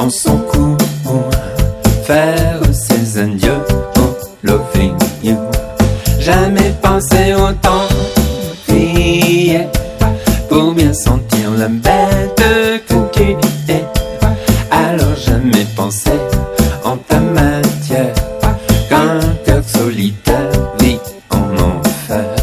son cou, faire ses adieux, oh, loving you. Jamais pensé autant crier pour bien sentir la bête que tu es. Alors jamais pensé en ta matière qu'un cœur solitaire vit en enfer.